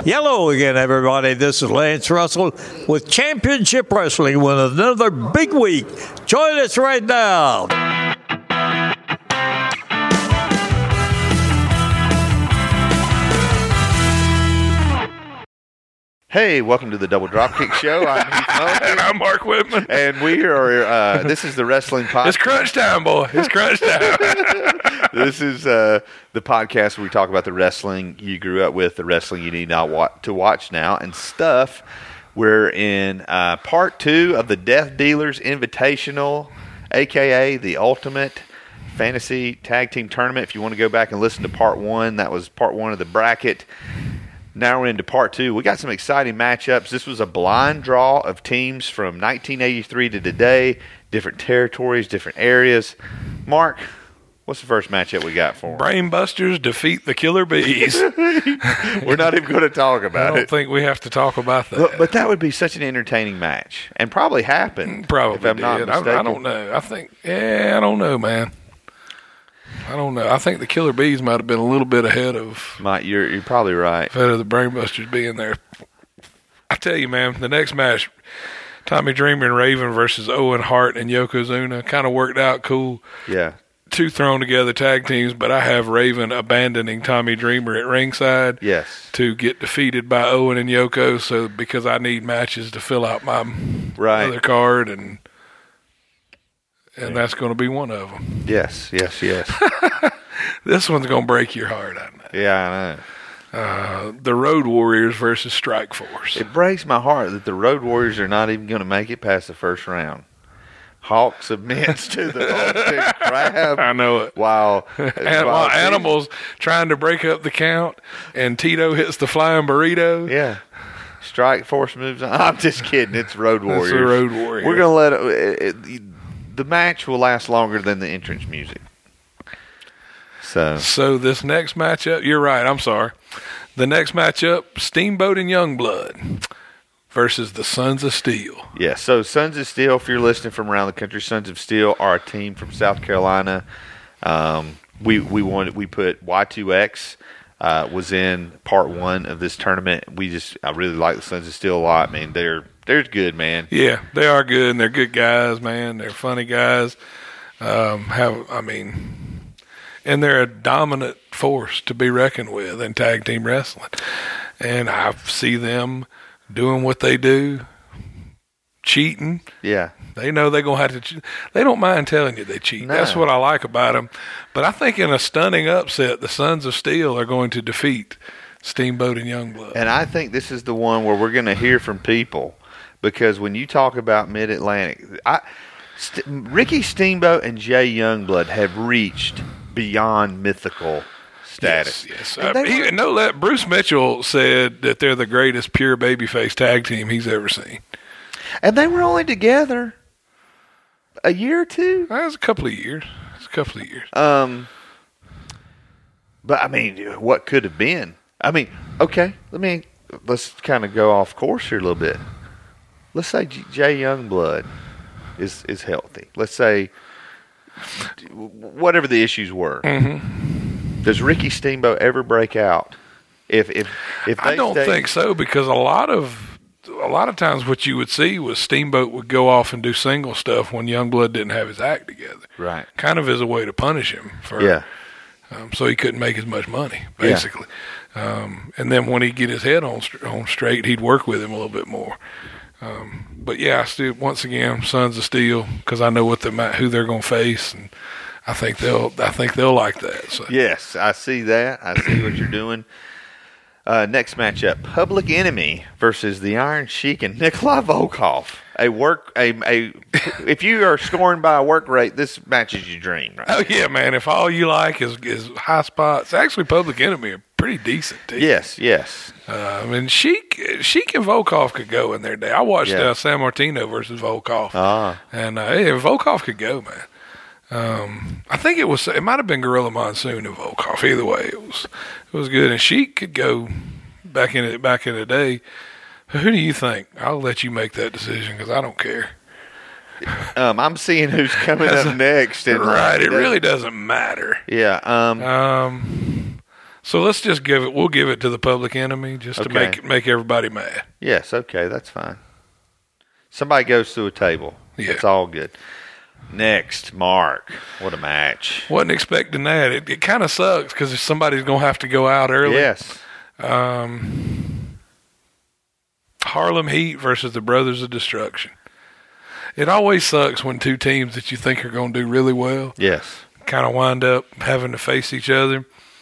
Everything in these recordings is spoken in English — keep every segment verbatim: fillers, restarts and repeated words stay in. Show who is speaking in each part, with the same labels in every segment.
Speaker 1: Hello again, everybody. This is Lance Russell with Championship Wrestling with another big week. Join us right now.
Speaker 2: Hey, welcome to the Double Dropkick Show. I'm Heath Mulligan.
Speaker 3: And I'm Mark Whitman.
Speaker 2: And we are, uh, this is the Wrestling Podcast.
Speaker 3: It's crunch time, boy. It's crunch time.
Speaker 2: This is uh, the podcast where we talk about the wrestling you grew up with, the wrestling you need not wa- to watch now, and stuff. We're in uh, part two of the Death Dealers Invitational, a k a the Ultimate Fantasy Tag Team Tournament. If you want to go back and listen to part one, that was part one of the bracket. Now we're into part two. We got some exciting matchups. This was a blind draw of teams from nineteen eighty-three to today, different territories, different areas. Mark, what's the first matchup we got for them?
Speaker 3: Brainbusters defeat the Killer Bees.
Speaker 2: We're not even going to talk about
Speaker 3: I don't
Speaker 2: it.
Speaker 3: think we have to talk about that.
Speaker 2: But, but that would be such an entertaining match, and probably happened.
Speaker 3: Probably
Speaker 2: if I'm not
Speaker 3: did.
Speaker 2: mistaken.
Speaker 3: I, I don't know. I think, yeah, I don't know, man. I don't know. I think the Killer Bees might have been a little bit ahead of
Speaker 2: Might, you're, you're probably right.
Speaker 3: ahead of the Brainbusters being there. I tell you, man, the next match, Tommy Dreamer and Raven versus Owen Hart and Yokozuna, kind of worked out cool.
Speaker 2: Yeah.
Speaker 3: Two thrown together tag teams, but I have Raven abandoning Tommy Dreamer at ringside.
Speaker 2: Yes.
Speaker 3: To get defeated by Owen and Yoko, so because I need matches to fill out my
Speaker 2: Right.
Speaker 3: other card, and and that's going to be one of them.
Speaker 2: Yes, yes, yes.
Speaker 3: This one's going to break your heart, I know.
Speaker 2: Yeah, I know.
Speaker 3: Uh, the Road Warriors versus Strike Force.
Speaker 2: It breaks my heart that the Road Warriors are not even going to make it past the first round. Hawk submits to the Baltic Crab.
Speaker 3: I know it.
Speaker 2: While,
Speaker 3: And,
Speaker 2: while
Speaker 3: while Animals trying to break up the count, and Tito hits the flying burrito.
Speaker 2: Yeah. Strike Force moves on. I'm just kidding. It's Road Warriors.
Speaker 3: It's the Road Warriors.
Speaker 2: We're going to let it, it, it. The match will last longer than the entrance music. So,
Speaker 3: So this next matchup, you're right, I'm sorry. The next matchup, Steamboat and Youngblood versus the Sons of Steel.
Speaker 2: yeah. So, Sons of Steel, if you're listening from around the country, Sons of Steel are a team from South Carolina. Um, we we wanted we put Y two X uh, was in part one of this tournament. We just I really like the Sons of Steel a lot, man. They're they're good, man.
Speaker 3: Yeah, they are good, and they're good guys, man. They're funny guys. Um, have I mean, and they're a dominant force to be reckoned with in tag team wrestling. And I see them doing what they do, cheating.
Speaker 2: Yeah.
Speaker 3: They know they're going to have to cheat. They don't mind telling you they cheat.
Speaker 2: No.
Speaker 3: That's what I like about them. But I think in a stunning upset, the Sons of Steel are going to defeat Steamboat and Youngblood.
Speaker 2: And I think this is the one where we're going to hear from people, because when you talk about Mid-Atlantic, I, St- Ricky Steamboat and Jay Youngblood have reached beyond mythical status.
Speaker 3: Yes, yes.
Speaker 2: And
Speaker 3: Uh,
Speaker 2: they
Speaker 3: he,
Speaker 2: were-
Speaker 3: no, that Bruce Mitchell said that they're the greatest pure babyface tag team he's ever seen.
Speaker 2: And they were only together a year or two.
Speaker 3: That was a couple of years. It's a couple of years.
Speaker 2: Um, but I mean, what could have been? I mean, okay, let me let's kind of go off course here a little bit. Let's say J- Jay Youngblood is is healthy. Let's say whatever the issues were.
Speaker 3: Mm-hmm.
Speaker 2: Does Ricky Steamboat ever break out? If if if they
Speaker 3: I don't
Speaker 2: stay,
Speaker 3: think so, because a lot of a lot of times what you would see was Steamboat would go off and do single stuff when Youngblood didn't have his act together.
Speaker 2: Right.
Speaker 3: Kind of as a way to punish him for
Speaker 2: Yeah.
Speaker 3: um, so he couldn't make as much money, basically. Um, and then when he'd get his head on on straight, he'd work with him a little bit more. Um, but yeah, I still once again, Sons of Steel, because I know what they might, who they're going to face, and I think they'll I think they'll like that. So.
Speaker 2: Yes, I see that. I see what you're doing. Uh, next matchup: Public Enemy versus the Iron Sheik and Nikolai Volkov. A work a a. If you are scoring by a work rate, this match is your dream, right?
Speaker 3: Oh yeah, man! If all you like is is high spots, actually, Public Enemy are pretty decent too.
Speaker 2: Yes, yes.
Speaker 3: Uh, I mean, Sheik, Sheik and Volkov could go in their day. I watched
Speaker 2: Yeah.
Speaker 3: uh, San Martino versus Volkov,
Speaker 2: Ah,
Speaker 3: and uh, yeah, Volkov could go, man. Um, I think it was it might have been Gorilla Monsoon and Volkov. Either way, it was it was good, and Sheik could go back in it back in the day. Who do you think? I'll let you make that decision because I don't care.
Speaker 2: um, I'm seeing who's coming up next. And
Speaker 3: Right,
Speaker 2: like,
Speaker 3: it really doesn't matter.
Speaker 2: Yeah. Um.
Speaker 3: Um, So let's just give it. We'll give it to the Public Enemy just to
Speaker 2: Okay.
Speaker 3: make make everybody mad.
Speaker 2: Yes, okay, that's fine. Somebody goes through a table.
Speaker 3: Yeah.
Speaker 2: It's all good. Next, Mark. What a match.
Speaker 3: Wasn't expecting that. It, it kind of sucks because somebody's gonna have to go out early.
Speaker 2: Yes.
Speaker 3: Um, Harlem Heat versus the Brothers of Destruction. It always sucks when two teams that you think are going to do really well
Speaker 2: Yes.
Speaker 3: kind of wind up having to face each other.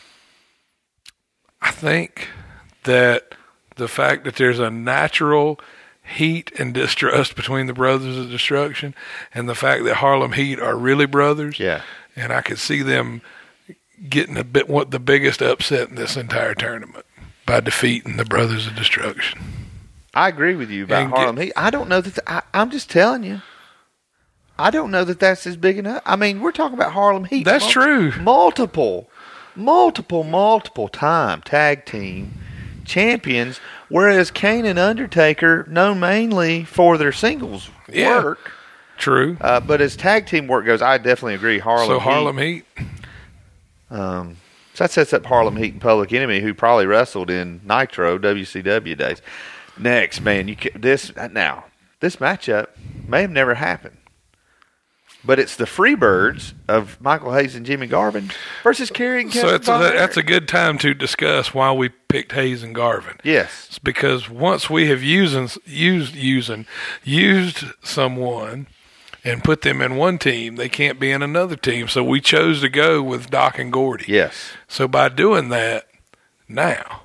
Speaker 3: I think that the fact that there's a natural heat and distrust between the Brothers of Destruction and the fact that Harlem Heat are really brothers,
Speaker 2: Yeah.
Speaker 3: and I could see them getting a bit what the biggest upset in this entire tournament by defeating the Brothers of Destruction.
Speaker 2: I agree with you about
Speaker 3: And get-
Speaker 2: Harlem Heat. I don't know that. I, I'm just telling you. I don't know that that's as big enough. I mean, we're talking about Harlem Heat.
Speaker 3: That's true.
Speaker 2: Multiple, multiple, multiple time tag team champions, whereas Kane and Undertaker, known mainly for their singles
Speaker 3: Yeah.
Speaker 2: work.
Speaker 3: True.
Speaker 2: Uh, but as tag team work goes, I definitely agree. Harlem
Speaker 3: So
Speaker 2: Heat.
Speaker 3: Harlem Heat.
Speaker 2: Um, so that sets up Harlem Heat and Public Enemy, who probably wrestled in Nitro W C W days. Next, man, you ca- this now this matchup may have never happened, but it's the Freebirds of Michael Hayes and Jimmy Garvin versus Kerry and
Speaker 3: So
Speaker 2: Kevin
Speaker 3: that's a,
Speaker 2: Von
Speaker 3: that's a
Speaker 2: Erich.
Speaker 3: good time to discuss why we picked Hayes and Garvin.
Speaker 2: Yes,
Speaker 3: It's because once we have used used using used someone and put them in one team, they can't be in another team. So we chose to go with Doc and Gordy.
Speaker 2: yes,
Speaker 3: So by doing that, now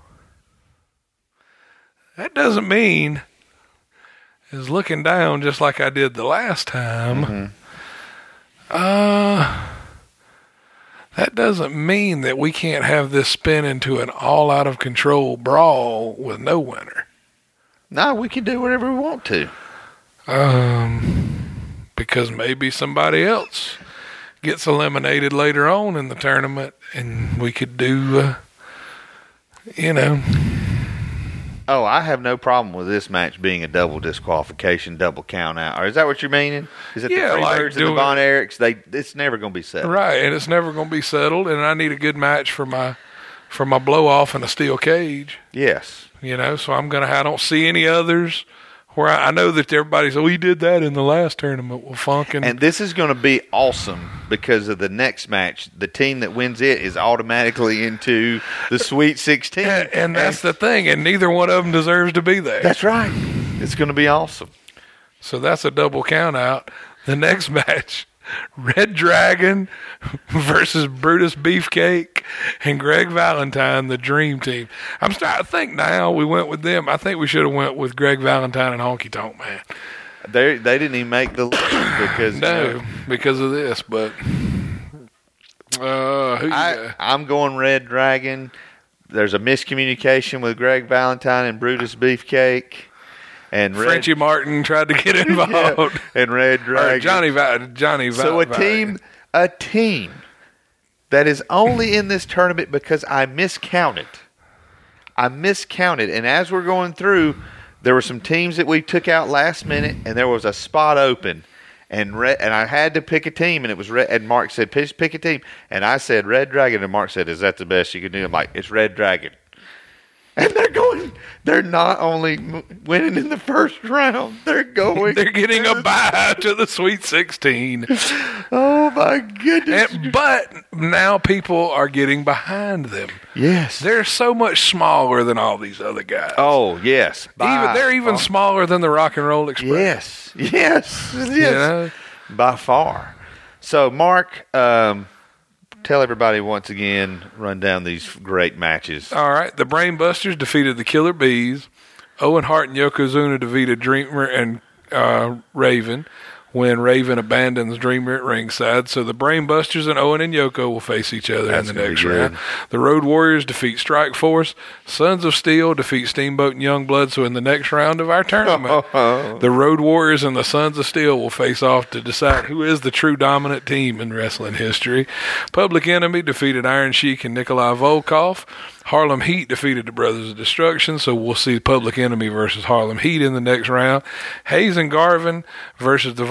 Speaker 3: that doesn't mean is looking down just like I did the last time.
Speaker 2: Mm-hmm.
Speaker 3: Uh, that doesn't mean that we can't have this spin into an all out of control brawl with no winner.
Speaker 2: no, we can do whatever we want to.
Speaker 3: Um, because maybe somebody else gets eliminated later on in the tournament, and we could do, uh, you know.
Speaker 2: Oh, I have no problem with this match being a double disqualification, double count out. Or is that what you're meaning? Is it
Speaker 3: Yeah,
Speaker 2: the
Speaker 3: like
Speaker 2: Freebirds and the
Speaker 3: doing-
Speaker 2: Von Erichs? They, it's never going to be settled.
Speaker 3: Right, and it's never going to be settled, and I need a good match for my for my blow off in a steel cage,
Speaker 2: Yes.
Speaker 3: you know. So I'm gonna. I don't see any others where I, I know that everybody's. Oh, he did that in the last tournament with Funk and,
Speaker 2: And this is going to be awesome because of the next match. The team that wins it is automatically into the Sweet sixteen.
Speaker 3: and, and that's the thing. And neither one of them deserves to be there.
Speaker 2: That's right. It's going to be awesome.
Speaker 3: So that's a double count out. The next match, Red Dragon versus Brutus Beefcake and Greg Valentine, the Dream Team. I'm starting to think now we went with them. I think we should have went with Greg Valentine and Honky Tonk Man.
Speaker 2: They they didn't even make the list because you
Speaker 3: No,
Speaker 2: know,
Speaker 3: because of this, but uh, who you
Speaker 2: I
Speaker 3: got?
Speaker 2: I'm going Red Dragon. There's a miscommunication with Greg Valentine and Brutus Beefcake, and Red,
Speaker 3: Frenchie Martin tried to get involved.
Speaker 2: Yeah, and Red
Speaker 3: Or
Speaker 2: Dragon.
Speaker 3: Johnny Va- Johnny Va-
Speaker 2: So a
Speaker 3: Va-
Speaker 2: team, a team that is only in this tournament because I miscounted. I miscounted, and as we're going through, there were some teams that we took out last minute, and there was a spot open, and Red, and I had to pick a team, and it was Red. And Mark said, "Pick, pick a team," and I said Red Dragon, and Mark said, "Is that the best you can do?" I'm like, "It's Red Dragon." And they're going. They're not only m- winning in the first round. They're going.
Speaker 3: They're getting a bye to the Sweet sixteen.
Speaker 2: Oh my goodness!
Speaker 3: And, but now people are getting behind them.
Speaker 2: Yes.
Speaker 3: They're so much smaller than all these other guys.
Speaker 2: Oh yes.
Speaker 3: even
Speaker 2: By
Speaker 3: they're even
Speaker 2: far.
Speaker 3: smaller than the Rock and Roll Express.
Speaker 2: Yes. Yes. Yes.
Speaker 3: You know?
Speaker 2: By far. So Mark, um, tell everybody once again, run down these great matches.
Speaker 3: All right. The Brainbusters defeated the Killer Bees. Owen Hart and Yokozuna defeated Dreamer and uh, Raven when Raven abandons Dreamer at ringside. So the Brainbusters and Owen and Yoko will face each other
Speaker 2: That's
Speaker 3: in the
Speaker 2: gonna
Speaker 3: next
Speaker 2: be good.
Speaker 3: round. The Road Warriors defeat Strike Force. Sons of Steel defeat Steamboat and Youngblood. So in the next round of our tournament, the Road Warriors and the Sons of Steel will face off to decide who is the true dominant team in wrestling history. Public Enemy defeated Iron Sheik and Nikolai Volkov. Harlem Heat defeated the Brothers of Destruction, so we'll see Public Enemy versus Harlem Heat in the next round. Hayes and Garvin versus the Von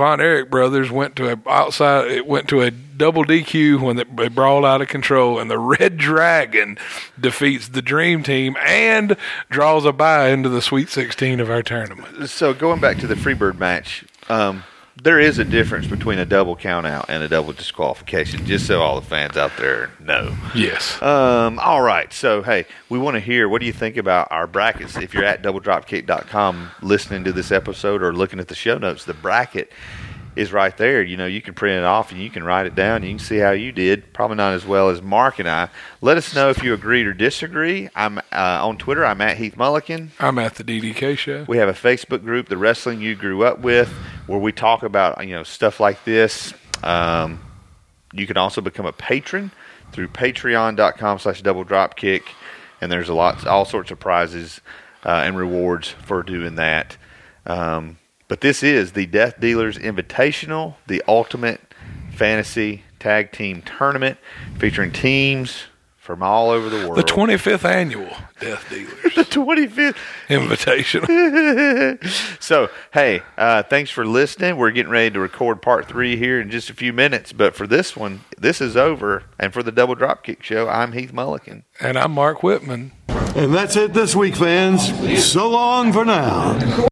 Speaker 3: Von Erich brothers went to a outside. It went to a double D Q when they brawled out of control, and the Red Dragon defeats the Dream Team and draws a bye into the Sweet sixteen of our tournament.
Speaker 2: So going back to the Freebird match, um, there is a difference between a double count out and a double disqualification, just so all the fans out there know.
Speaker 3: Yes.
Speaker 2: Um, all right. So, hey, we want to hear, what do you think about our brackets? If you're at double dropkick dot com listening to this episode or looking at the show notes, the bracket is right there. You know, you can print it off and you can write it down. You can see how you did. Probably not as well as Mark and I. Let us know if you agreed or disagree. I'm uh, on Twitter. I'm at Heath Mulligan.
Speaker 3: I'm at the D D K Show.
Speaker 2: We have a Facebook group, The Wrestling You Grew Up With, where we talk about, you know, stuff like this. Um, you can also become a patron through patreon dot com slash double dropkick, and there's a lot, all sorts of prizes uh, and rewards for doing that. Um, But this is the Death Dealers Invitational, the ultimate fantasy tag team tournament featuring teams from all over the world.
Speaker 3: The twenty-fifth annual Death Dealers.
Speaker 2: The twenty-fifth
Speaker 3: Invitational.
Speaker 2: So, hey, uh, thanks for listening. We're getting ready to record part three here in just a few minutes. But for this one, this is over. And for the Double Dropkick Show, I'm Heath Mulligan.
Speaker 3: And I'm Mark Whitman.
Speaker 4: And that's it this week, fans. So long for now.